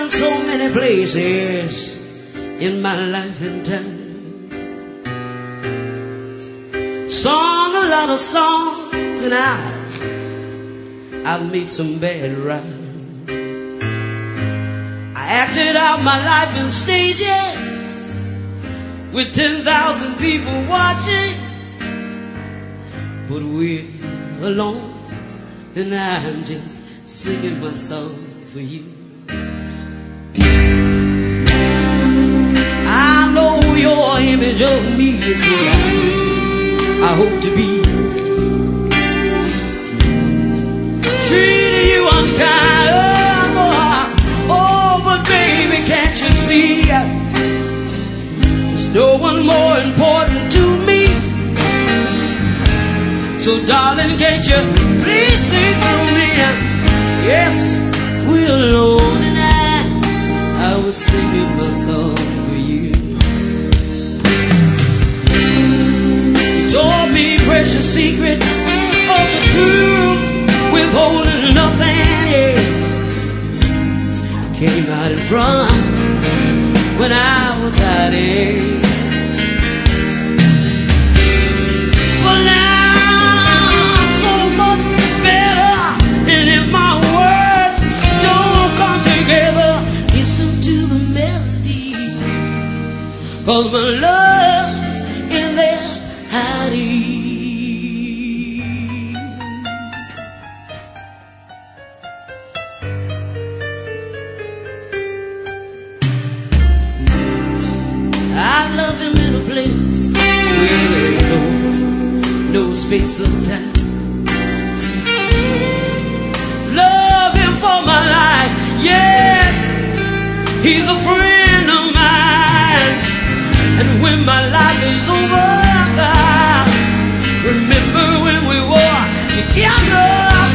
been so many places in my life and time. Sung a lot of songs and I've made some bad rhymes. I acted out my life in stages with 10,000 people watching. But we're alone and I'm just singing my song for you. I know your image of me is what I hope to be. Treating you unkind, oh, but baby, can't you see? There's no one more important to me. So darling, can't you please see through me? Yes, we're alone and I was singing my song for you. You told me precious secrets of the truth, withholding nothing, yeah. Came out in front when I was hiding. Well, now I'm so much better, and if my words don't come together, listen to the melody, 'cause my love's in there hiding. I love him in a place where there ain't no space or time. Love him for my life, yes, he's a friend of mine. And when my life is over, remember when we were together.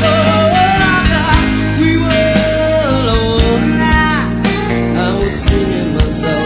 We were alone now, I was singing my song.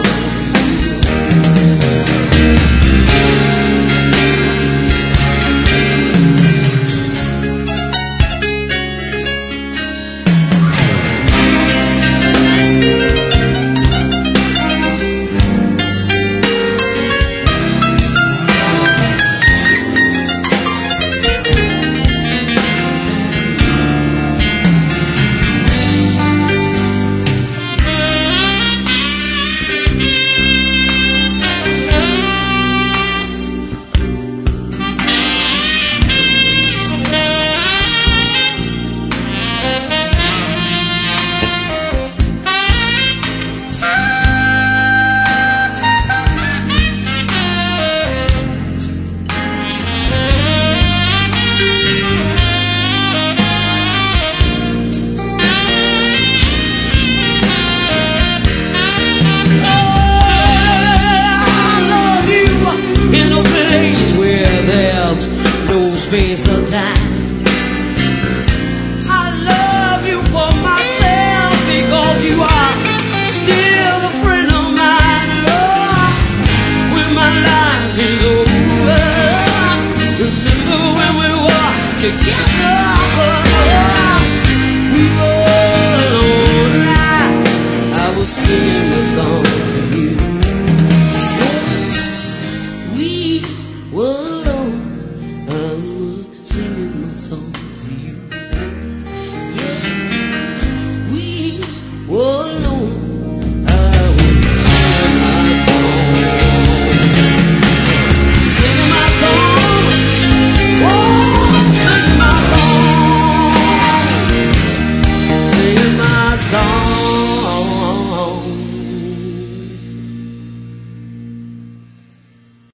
In a place where there's no space or time.